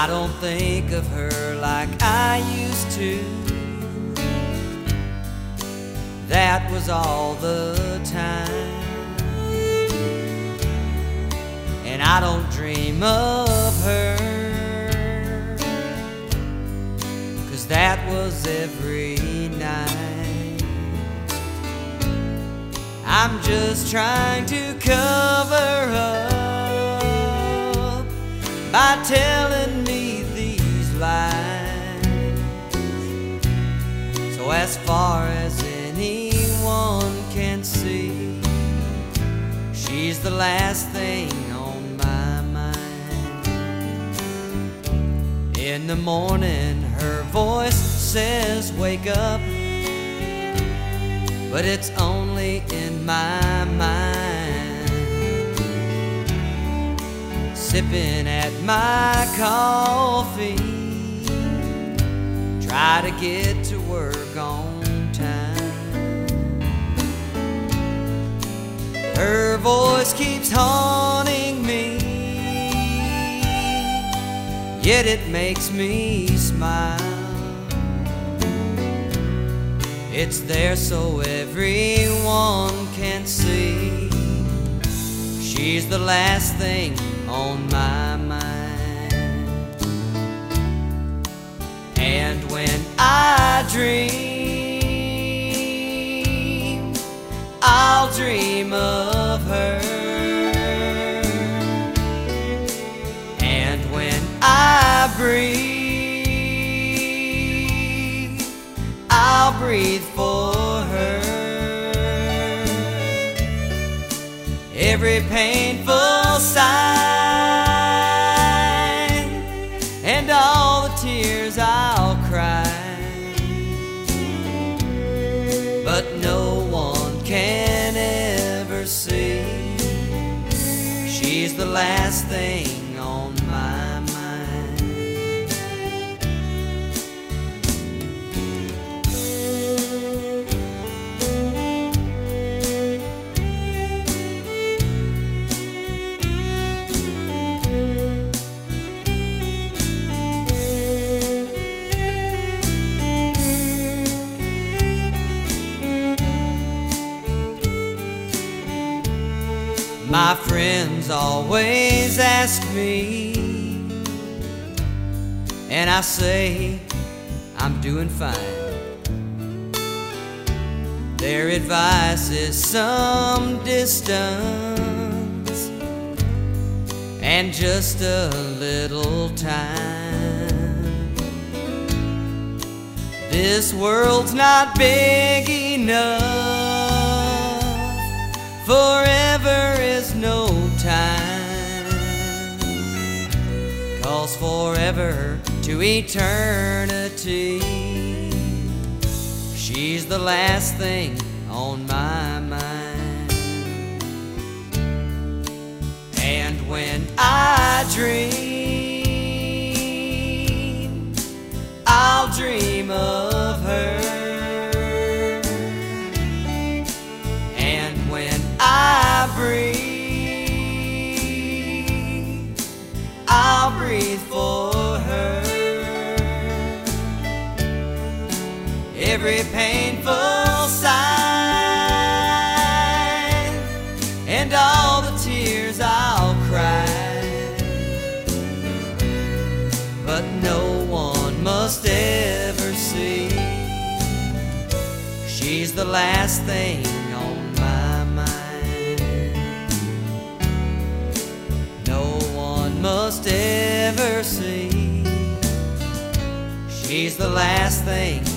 I don't think of her like I used to. That was all the time. And I don't dream of her, 'cause that was every night. I'm just trying to cover up by telling me these lies. So as far as anyone can see, she's the last thing on my mind. In the morning her voice says wake up, but it's only in my mind. Sipping at my coffee, try to get to work on time. Her voice keeps haunting me, yet it makes me smile. It's there so everyone can see, she's the last thing on my mind. And when I dream, I'll dream of her. And when I breathe, I'll breathe for her. Every painful sigh and all the tears I'll cry, but no one can ever see, she's the last thing on my mind. My friends always ask me, and I say I'm doing fine. Their advice is some distance and just a little time. This world's not big enough, forever is no time, 'cause forever to eternity, she's the last thing on my mind. And when I dream, I'll dream of her. And when I breathe, I'll breathe for her. Every painful sigh and all the tears I'll cry, but no one must ever see, she's the last thing on my mind. No one must ever see, she's the last thing